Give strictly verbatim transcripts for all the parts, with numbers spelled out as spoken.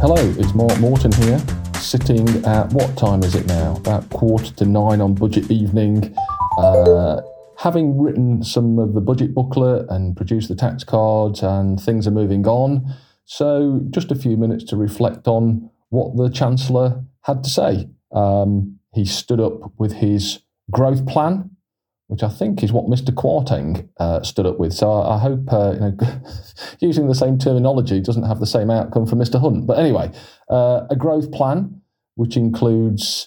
Hello, it's Mark Morton here, sitting at, what time is it now? About quarter to nine on budget evening. Uh, having written some of the budget booklet and produced the tax cards, and things are moving on. So just a few minutes to reflect on what the Chancellor had to say. Um, he stood up with his growth plan, which I think is what Mister Kwarteng uh, stood up with. So I, I hope, uh, you know, using the same terminology doesn't have the same outcome for Mister Hunt. But anyway, uh, a growth plan, which includes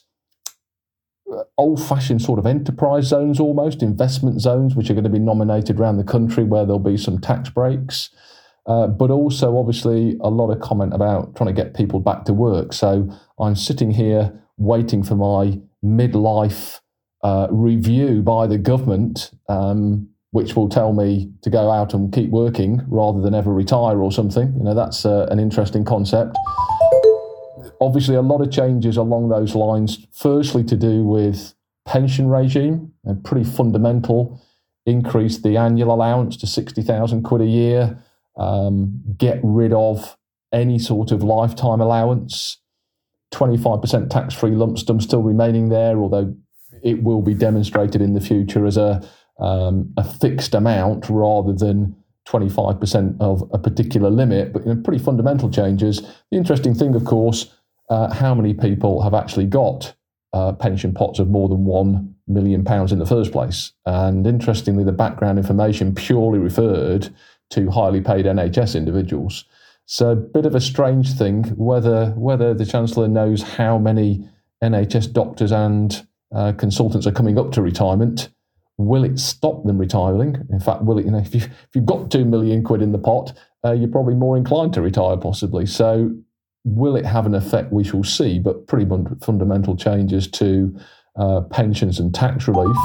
old-fashioned sort of enterprise zones almost, investment zones, which are going to be nominated around the country where there'll be some tax breaks. Uh, but also, obviously, a lot of comment about trying to get people back to work. So I'm sitting here waiting for my midlife Uh, review by the government, um, which will tell me to go out and keep working rather than ever retire or something. You know, that's uh, an interesting concept. Obviously, a lot of changes along those lines. Firstly, to do with pension regime, a pretty fundamental. Increase the annual allowance to sixty thousand quid a year. Um, get rid of any sort of lifetime allowance. twenty-five percent tax-free lump sum still remaining there, although it will be demonstrated in the future as a um, a fixed amount rather than twenty-five percent of a particular limit, but you know, pretty fundamental changes. The interesting thing, of course, uh, how many people have actually got uh, pension pots of more than one million pounds in the first place? And interestingly, the background information purely referred to highly paid N H S individuals. So a bit of a strange thing, whether whether the Chancellor knows how many N H S doctors and Uh, consultants are coming up to retirement. Will it stop them retiring? In fact, will it? You know, if you if you've got two million quid in the pot, uh, you're probably more inclined to retire, possibly. So, will it have an effect? We shall see. But pretty fundamental changes to uh, pensions and tax relief.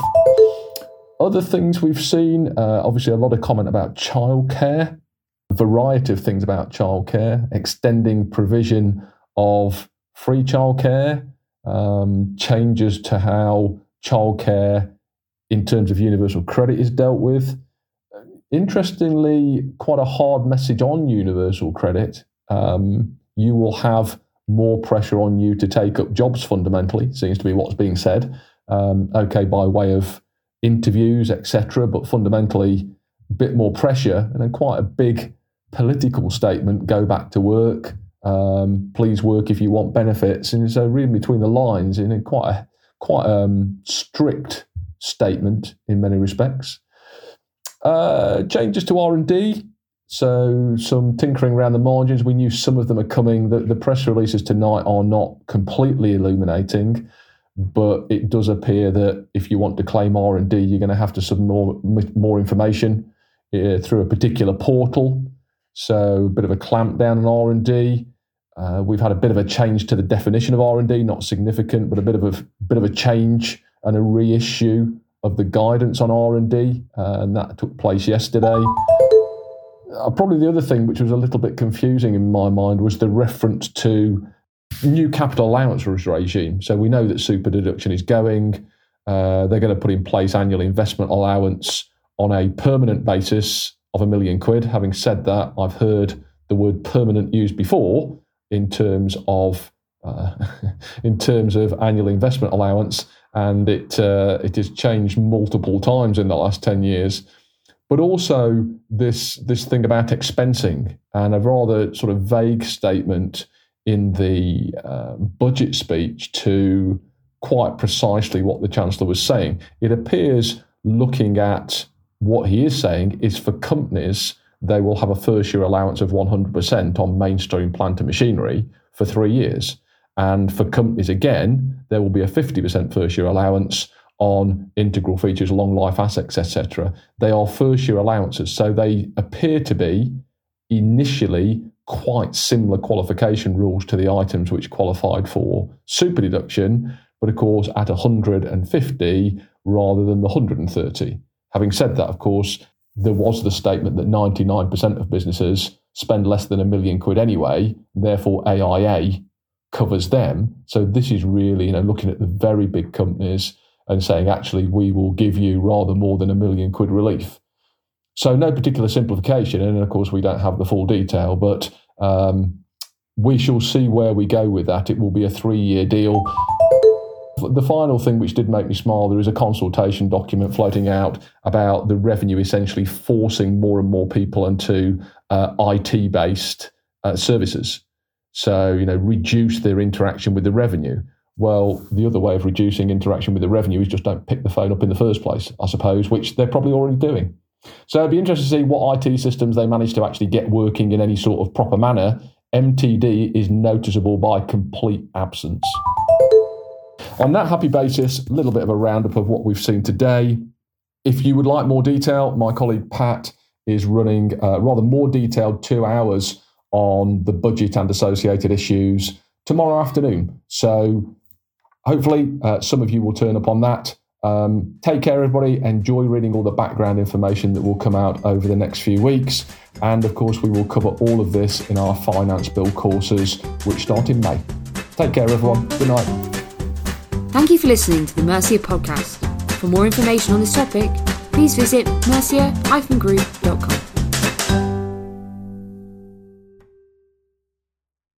Other things we've seen, uh, obviously, a lot of comment about childcare. A variety of things about childcare, extending provision of free childcare. Um, changes to how childcare in terms of universal credit is dealt with. Interestingly, quite a hard message on universal credit. Um, you will have more pressure on you to take up jobs fundamentally, seems to be what's being said. Um, okay, by way of interviews, et cetera, but fundamentally a bit more pressure, and then quite a big political statement, go back to work. Um, please work if you want benefits, and so reading between the lines in a quite a quite um, strict statement in many respects. Uh, changes to R and D, so some tinkering around the margins. We knew some of them are coming. The, the press releases tonight are not completely illuminating, but it does appear that if you want to claim R and D, you're going to have to submit more more information uh, through a particular portal. So a bit of a clamp down on R and D. Uh, we've had a bit of a change to the definition of R and D, not significant, but a bit of a bit of a change and a reissue of the guidance on R and D, uh, and that took place yesterday. Uh, probably the other thing which was a little bit confusing in my mind was the reference to new capital allowance regime. So we know that super deduction is going. Uh, they're going to put in place annual investment allowance on a permanent basis of a million quid. Having said that, I've heard the word permanent used before in terms of uh, in terms of annual investment allowance, and it uh, it has changed multiple times in the last ten years. But also this this thing about expensing, and a rather sort of vague statement in the uh, budget speech to quite precisely what the Chancellor was saying. It appears, looking at what he is saying, is for companies, they will have a first year allowance of one hundred percent on mainstream plant and machinery for three years. And for companies, again, there will be a fifty percent first year allowance on integral features, long life assets, et cetera. They are first year allowances. So they appear to be initially quite similar qualification rules to the items which qualified for super deduction, but of course at one hundred fifty rather than the one hundred thirty. Having said that, of course, there was the statement that ninety-nine percent of businesses spend less than a million quid anyway, therefore A I A covers them. So this is really, you know, looking at the very big companies and saying, actually, we will give you rather more than a million quid relief. So no particular simplification. And of course, we don't have the full detail, but um, we shall see where we go with that. It will be a three-year deal. The final thing which did make me smile, there is a consultation document floating out about the revenue essentially forcing more and more people into uh, I T-based uh, services. So, you know, reduce their interaction with the revenue. Well, the other way of reducing interaction with the revenue is just don't pick the phone up in the first place, I suppose, which they're probably already doing. So it'd be interesting to see what I T systems they manage to actually get working in any sort of proper manner. M T D is noticeable by complete absence. On that happy basis, a little bit of a roundup of what we've seen today. If you would like more detail, my colleague Pat is running uh, rather more detailed two hours on the budget and associated issues tomorrow afternoon. So hopefully uh, some of you will turn up on that. Um, take care, everybody. Enjoy reading all the background information that will come out over the next few weeks. And of course, we will cover all of this in our Finance Bill courses, which start in May. Take care, everyone. Good night. Thank you for listening to the Mercia podcast. For more information on this topic, please visit mercia dash group dot com.